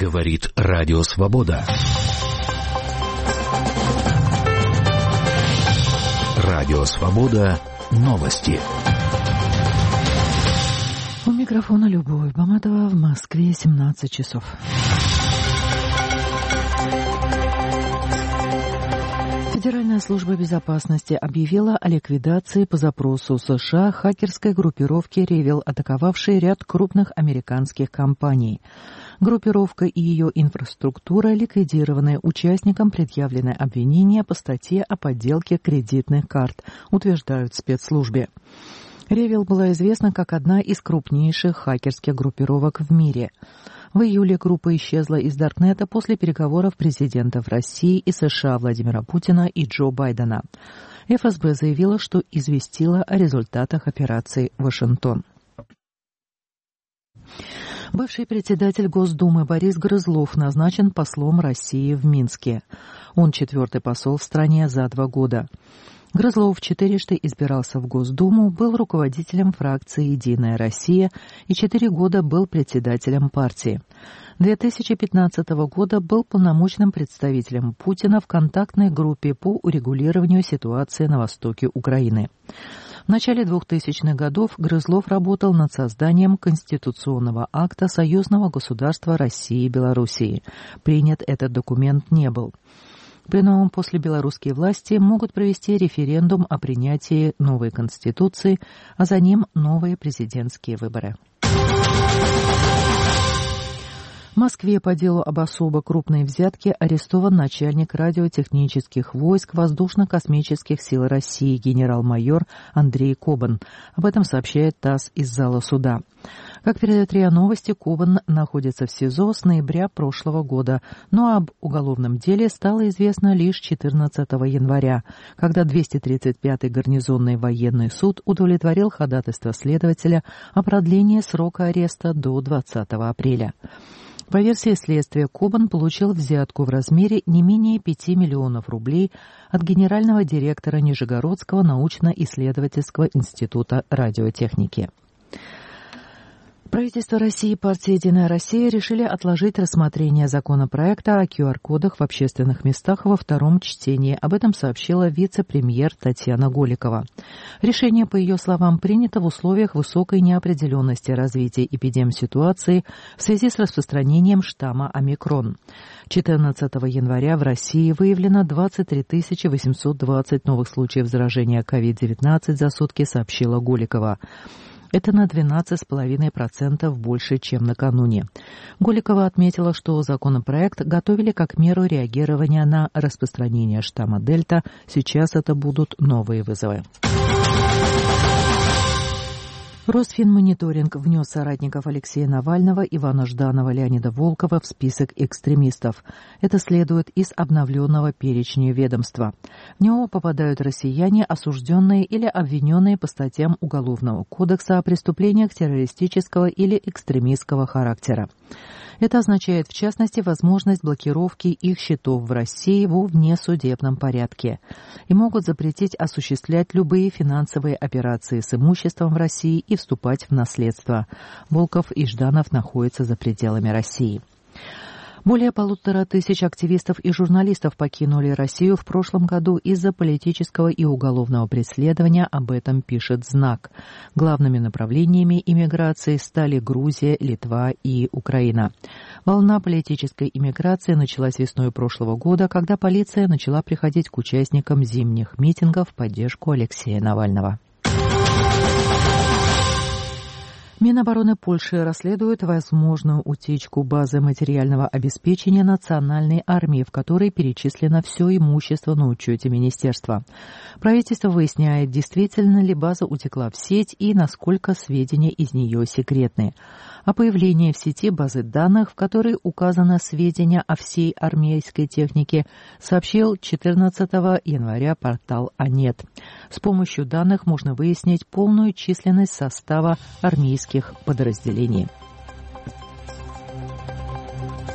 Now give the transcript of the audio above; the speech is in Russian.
Говорит Радио Свобода. Радио Свобода. Новости. У микрофона Любовь Баматова, в Москве 17 часов. Федеральная служба безопасности объявила о ликвидации по запросу США хакерской группировки «Ревел», атаковавшей ряд крупных американских компаний. Группировка и ее инфраструктура ликвидированы, участникам предъявлены обвинения по статье о подделке кредитных карт, утверждают в спецслужбе. «Ревел» была известна как одна из крупнейших хакерских группировок в мире. В июле группа исчезла из Даркнета после переговоров президентов России и США Владимира Путина и Джо Байдена. ФСБ заявила, что известила о результатах операции «Вашингтон». Бывший председатель Госдумы Борис Грызлов назначен послом России в Минске. Он четвертый посол в стране за 2 года. Грызлов четырежды избирался в Госдуму, был руководителем фракции «Единая Россия» и 4 года был председателем партии. 2015 года был полномочным представителем Путина в контактной группе по урегулированию ситуации на востоке Украины. В начале 2000-х годов Грызлов работал над созданием конституционного акта союзного государства России и Белоруссии. Принят этот документ не был. При новом после белорусские власти могут провести референдум о принятии новой конституции, а за ним новые президентские выборы. В Москве по делу об особо крупной взятке арестован начальник радиотехнических войск Воздушно-космических сил России генерал-майор Андрей Кобан. Об этом сообщает ТАСС из зала суда. Как передает РИА Новости, Кобан находится в СИЗО с ноября прошлого года, но об уголовном деле стало известно лишь 14 января, когда 235-й гарнизонный военный суд удовлетворил ходатайство следователя о продлении срока ареста до 20 апреля. По версии следствия, Кобан получил взятку в размере не менее 5 миллионов рублей от генерального директора Нижегородского научно-исследовательского института радиотехники. Правительство России и партия «Единая Россия» решили отложить рассмотрение законопроекта о QR-кодах в общественных местах во втором чтении. Об этом сообщила вице-премьер Татьяна Голикова. Решение, по ее словам, принято в условиях высокой неопределенности развития эпидемситуации в связи с распространением штамма омикрон. 14 января в России выявлено 23 820 новых случаев заражения COVID-19 за сутки, сообщила Голикова. Это на 12,5% больше, чем накануне. Голикова отметила, что законопроект готовили как меру реагирования на распространение штамма Дельта. Сейчас это будут новые вызовы. Росфинмониторинг внес соратников Алексея Навального, Ивана Жданова, Леонида Волкова в список экстремистов. Это следует из обновленного перечня ведомства. В него попадают россияне, осужденные или обвиненные по статьям Уголовного кодекса о преступлениях террористического или экстремистского характера. Это означает, в частности, возможность блокировки их счетов в России во внесудебном порядке. И могут запретить осуществлять любые финансовые операции с имуществом в России и вступать в наследство. Волков и Жданов находятся за пределами России. Более 1500 активистов и журналистов покинули Россию в прошлом году из-за политического и уголовного преследования, об этом пишет «Знак». Главными направлениями иммиграции стали Грузия, Литва и Украина. Волна политической иммиграции началась весной прошлого года, когда полиция начала приходить к участникам зимних митингов в поддержку Алексея Навального. Минобороны Польши расследует возможную утечку базы материального обеспечения национальной армии, в которой перечислено все имущество на учете министерства. Правительство выясняет, действительно ли база утекла в сеть и насколько сведения из нее секретны. О появлении в сети базы данных, в которой указано сведения о всей армейской технике, сообщил 14 января портал «Анет». С помощью данных можно выяснить полную численность состава армейских подразделений.